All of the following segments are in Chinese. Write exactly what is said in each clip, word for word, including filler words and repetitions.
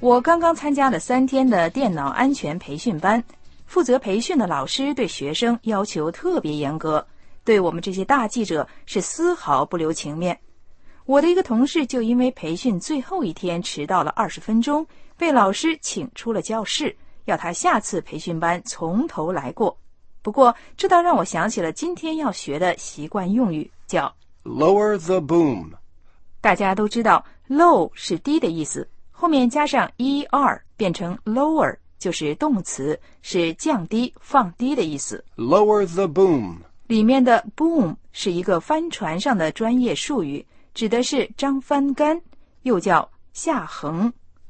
我刚刚参加了三天的电脑安全培训班，负责培训的老师对学生要求特别严格，对我们这些大记者是丝毫不留情面。我的一个同事就因为培训最后一天迟到了二十分钟，被老师请出了教室，要他下次培训班从头来过。不过这倒让我想起了今天要学的习惯用语，叫 lower the boom。 大家都知道 low 是低的意思，后面加上 er 变成 lower 就是动词，是降低放低的意思。 lower the boom 里面的 boom 是一个帆船上的专业术语，指的是张帆杆，又叫下横。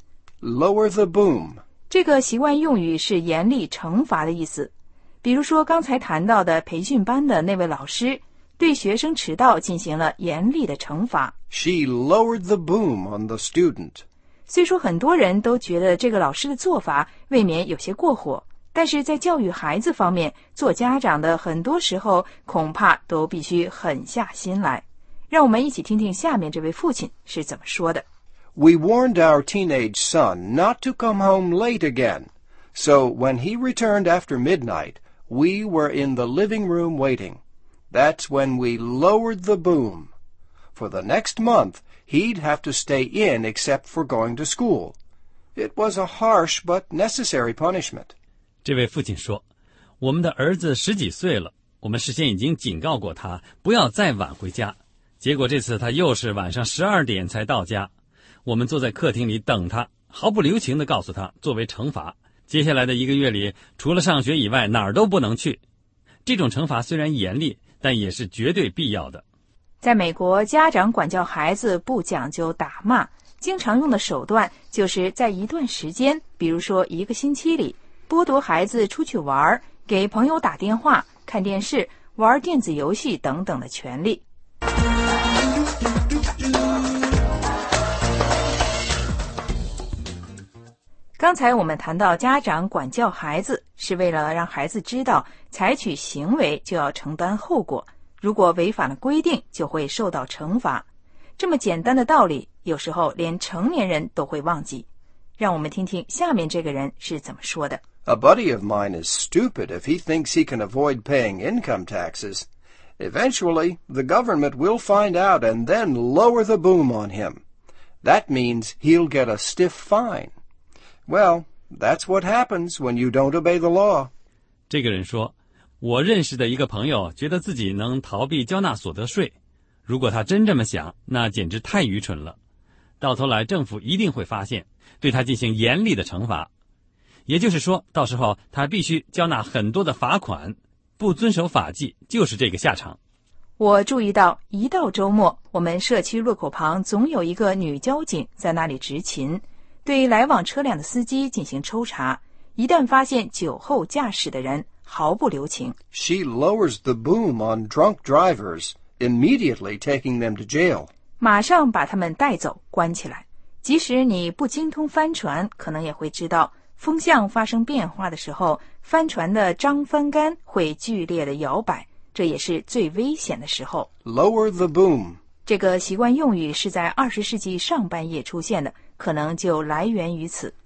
lower the boom 这个习惯用语是严厉惩罚的意思。比如说刚才谈到的培训班的那位老师，对学生迟到进行了严厉的惩罚。 She lowered the boom on the student。 虽说很多人都觉得这个老师的做法未免有些过火，但是在教育孩子方面，做家长的很多时候恐怕都必须狠下心来。让我们一起听听下面这位父亲是怎么说的。 We warned our teenage son not to come home late again, so when he returned after midnight, we were in the living room waiting. That's when we lowered the boom. For the next month, he'd have to stay in except for going to school. It was a harsh but necessary punishment. 这位父亲说，我们的儿子十几岁了，我们事先已经警告过他不要再晚回家，结果这次他又是晚上十二点才到家。我们坐在客厅里等他，毫不留情地告诉他，作为惩罚，接下来的一个月里，除了上学以外哪儿都不能去。这种惩罚虽然严厉，但也是绝对必要的。 在美国，家长管教孩子不讲究打骂，经常用的手段就是在一段时间，比如说一个星期里，剥夺孩子出去玩、给朋友打电话、看电视、玩电子游戏等等的权利。刚才我们谈到家长管教孩子是为了让孩子知道采取行为就要承担后果，如果违反了规定就会受到惩罚。这么简单的道理，有时候连成年人都会忘记。让我们听听下面这个人是怎么说的。 A buddy of mine is stupid if he thinks he can avoid paying income taxes. Eventually, the government will find out and then lower the boom on him. That means he'll get a stiff fine.Well, that's what happens when you don't obey the law. 这个人说，我认识的一个朋友觉得自己能逃避交纳所得税，如果他真这么想，那简直太愚蠢了。到头来政府一定会发现，对他进行严厉的惩罚。也就是说，到时候他必须交纳很多的罚款，不遵守法纪就是这个下场。 我注意到一到周末，我们社区路口旁总有一个女交警在那里执勤，对来往车辆的司机进行抽查，一旦发现酒后驾驶的人，毫不留情。 She lowers the boom on drunk drivers, immediately taking them to jail. 马上把他们带走，关起来。即使你不精通帆船，可能也会知道，风向发生变化的时候，帆船的张帆杆会剧烈的摇摆，这也是最危险的时候。 Lower the boom. 这个习惯用语是在二十世纪上半叶出现的，可能就来源于此。